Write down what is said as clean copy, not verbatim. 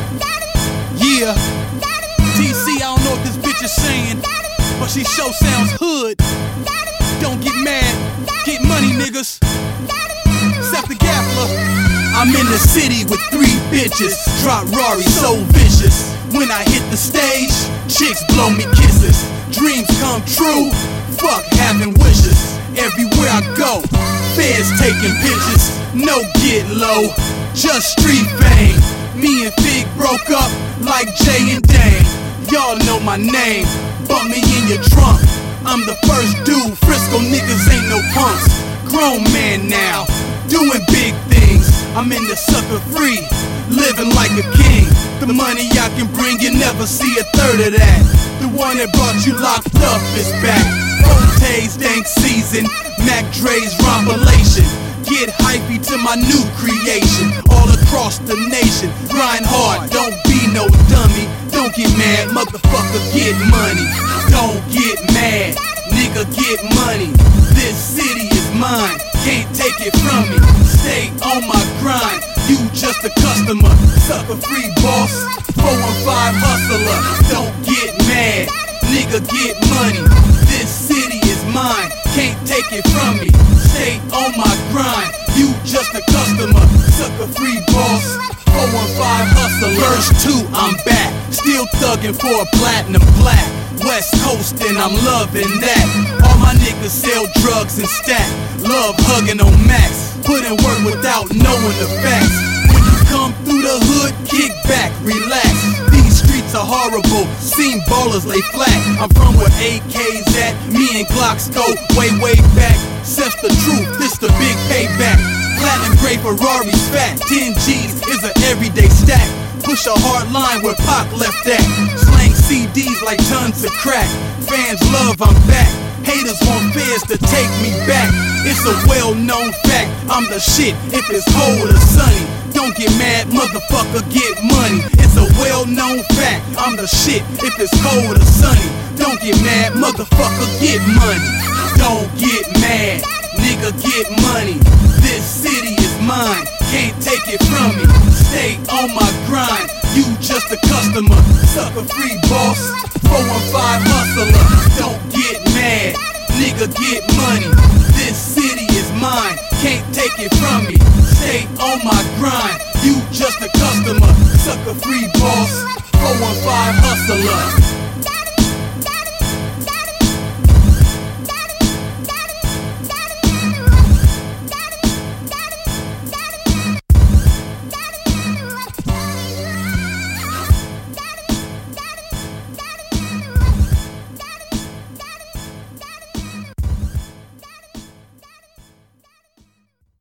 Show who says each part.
Speaker 1: Yeah, DC, I don't know what this bitch is saying, but she sure sounds hood. Don't get mad, get money, niggas. Except the Gaffler. I'm in the city with 3 bitches, drop Rari so vicious. When I hit the stage, chicks blow me kisses. Dreams come true, fuck having wishes. Everywhere I go, feds taking pictures. No get low, just street fame. Me and Fig broke up like Jay and Dane. Y'all know my name, bump me in your trunk. I'm the first dude, Frisco niggas ain't no punks. Grown man now, doing big things. I'm in the sucker free, living like a king. The money I can bring, you never see a third of that. The one that brought you locked up is back. Forte's dank season, Mac Dre's rompulation. Get hypey to my new creation, all across the nation. Grind hard, don't be no dummy. Don't get mad, motherfucker, get money. Don't get mad, nigga, get money. This city is mine, can't take it from me. Stay on my grind, you just a customer. Sucker free boss, 415 hustler. Don't get mad, nigga, get money. This city is mine, can't take it from me. Stay on my grind, you just a customer. Sucker free boss, 415 hustler. Verse 2, I'm back, still thugging for a platinum black. West Coast and I'm loving that. All my niggas sell drugs and stack. Love hugging on Max, put in work without knowing the facts. When you come through the hood, kick back, relax. These streets are horrible, seen ballers lay flat. I'm from where AK's at, me and Glocks go way, way back. Says the truth, this the big payback. Platinum gray Ferrari's fat, 10 G's is an everyday stack. Push a hard line where Pac left at. Slang CDs like tons of crack. Fans love I'm back. Haters want feds to take me back. It's a well-known fact, I'm the shit if it's cold or sunny. Don't get mad, motherfucker, get money. It's a well-known fact, I'm the shit if it's cold or sunny. Don't get mad, motherfucker, get money. Don't get mad, nigga, get money. This city is mine, can't take it from me. Stay on my grind, you just a customer. Sucker free boss, 415 hustler. Don't get mad, nigga, get money. This city is mine, can't take it from me. Stay on my grind, you just a customer. Sucker free boss, 415 hustler.